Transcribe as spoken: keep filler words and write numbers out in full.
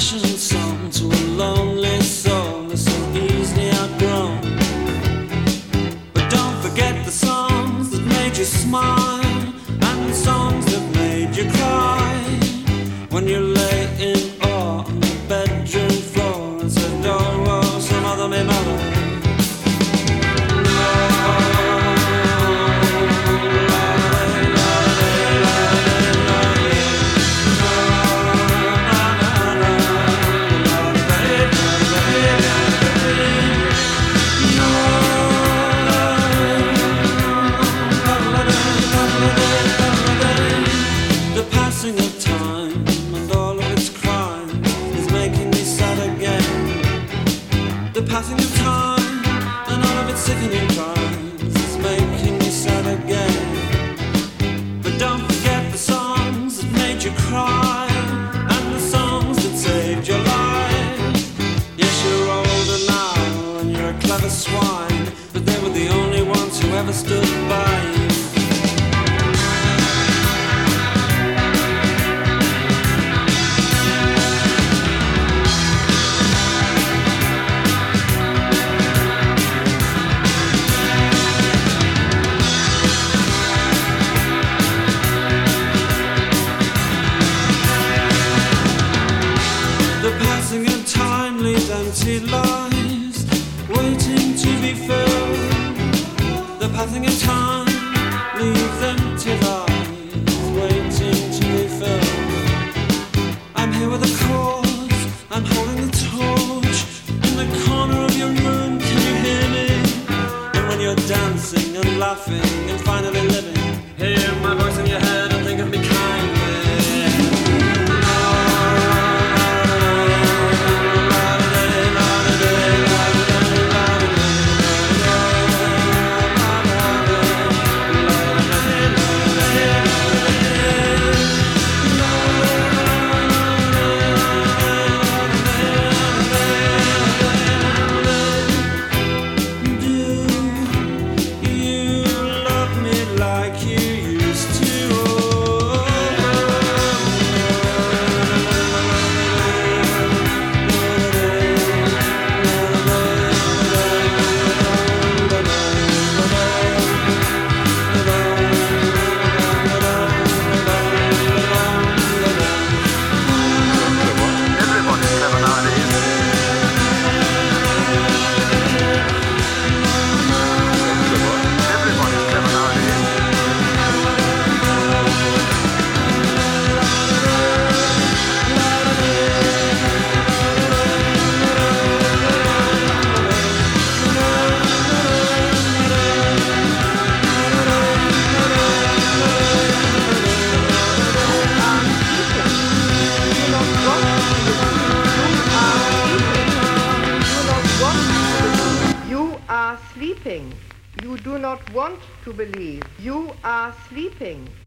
passionate song to a lonely soul that's so easily outgrown. But don't forget the songs that made you smile and the songs that made you cry. When you lay in awe on the bedroom floor and said, oh, oh, some other me mother. Passing of time and all of its sickening crimes is making me sad again. But don't forget the songs that made you cry and the songs that saved your life. Yes, you're older now and you're a clever swine, but they were the only ones who ever stood by you. Empty lives waiting to be filled. The passing of time leaves empty lives waiting to be filled. I'm here with a cause, I'm holding the torch in the corner of your room. Can you hear me? And when you're dancing and laughing and finally living, hear my voice in your head and think of me kindly. You do not want to believe. You are sleeping.